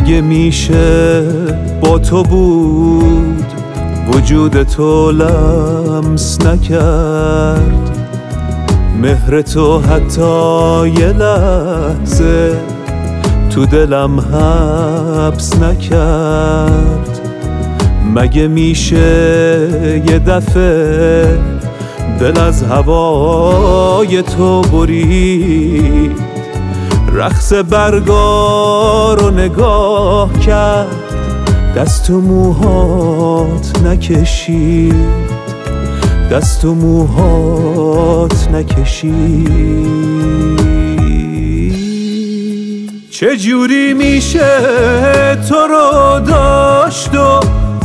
مگه میشه با تو بود وجود تو لمس نکرد، مهر تو حتی یه لحظه تو دلم حبس نکرد. مگه میشه یه دفعه دل از هوای تو برید، رقص برگا رو نگاه کرد، دست و موهات نکشید، دست و موهات نکشید. چجوری میشه تو رو داشت و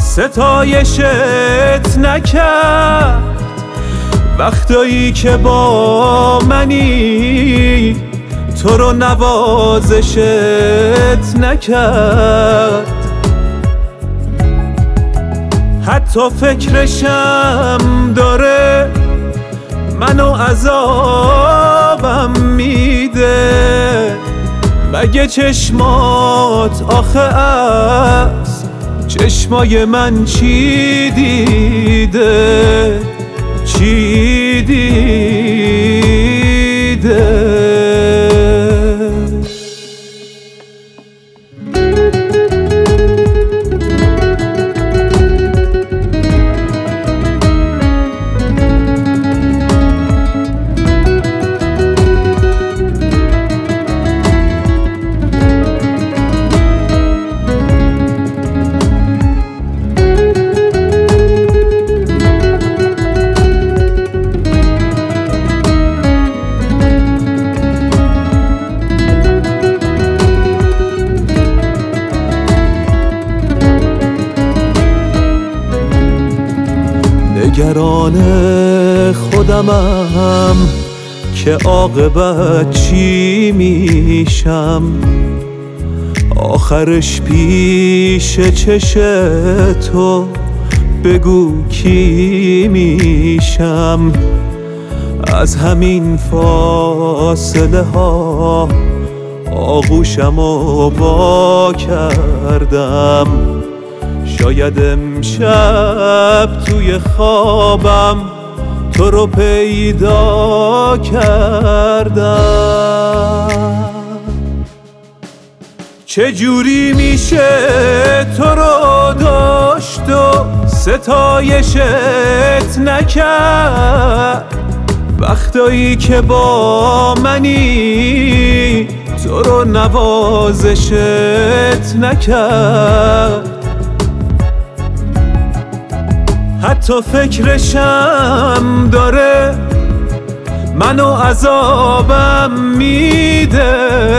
ستایشت نکرد، وقتایی که با منی تو رو نوازشت نکرد. حتی فکرشم داره منو عذابم میده، مگه چشمات آخه از چشمای من چی دیده، چی دیده؟ نگران خودمم که عاقبت چی میشم، آخرش پیش چش تو بگو کی میشم. از همین فاصله ها آغوشم و وا کردم، شاید امشب توی خوابم تو رو پیدا کردم. چجوری میشه تو رو داشت و ستایشت نکرد، وقتایی که با منی تو رو نوازشت نکرد. حتی فکرشم داره منو عذابم میده،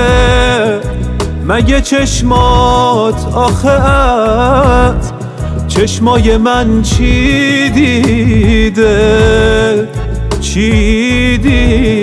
مگه چشمات آخه از چشمای من چی دیده، چی دیده؟